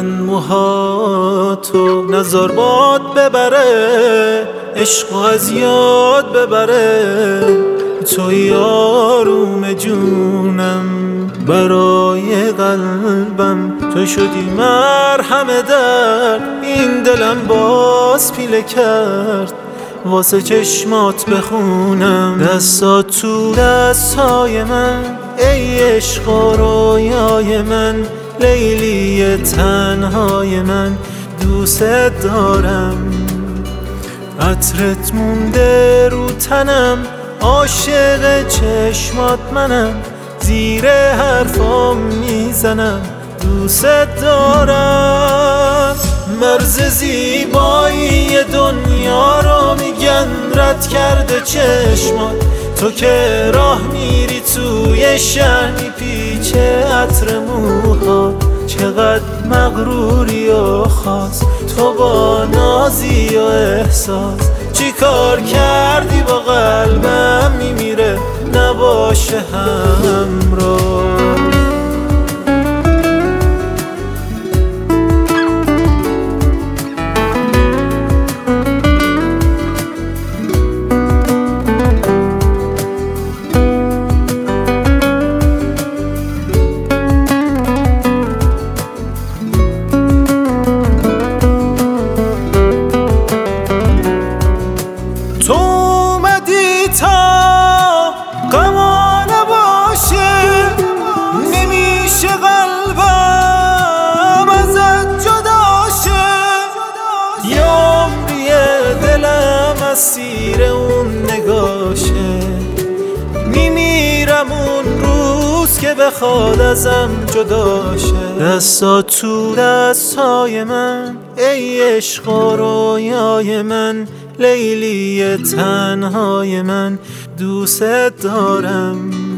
من موهاتو نزار باد ببره، عشق از یاد ببره. توی آروم جونم برای قلبم، تو شدی مرهم درد. این دلم باز پیله کرد واسه چشمات بخونم. دستات تو دستای من، ای عشق و رویای من، لیلی تنهای من، دوست دارم. عطرت مونده رو تنم، عاشق چشمات منم، زیر حرفام میزنم، دوست دارم. مرز زیبایی دنیا رو میگن رد کرده چشمات، تو که راه میری توی شهر میپیچه عطر موها. چقدر مغروری و خاص تو با نازی و احساس، چی کار کردی با قلبم میمیره نباشه همراه. تو اومدی تا غما نباشه، نمیشه قلبم ازت جداشه. یه عمریه دلم اسیر اون نگاشه، میمیرم اون روز که بخواد ازم جداشه. دستات تو دستای من، ای عشق و رویای من، لیلی تنهای من، دوست دارم.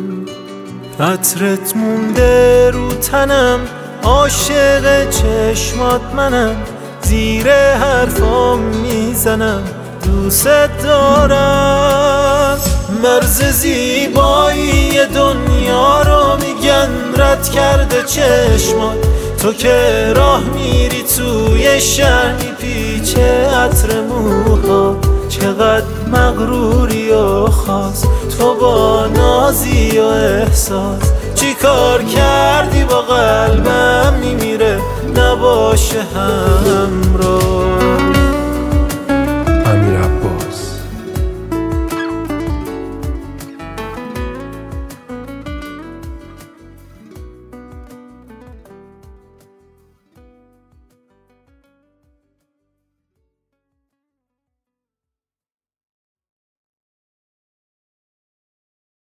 عطرت مونده رو تنم، عاشق چشمات منم، زیر حرفام میزنم، دوست دارم. مرز زیبایی دنیا رو میگن رد کرده چشمات، تو که راه میری توی شهر میپیچه عطر موها. چقدر مغروری و خاص تو با نازی و احساس، چی کار کردی با قلبم میمیره نباشه همراه.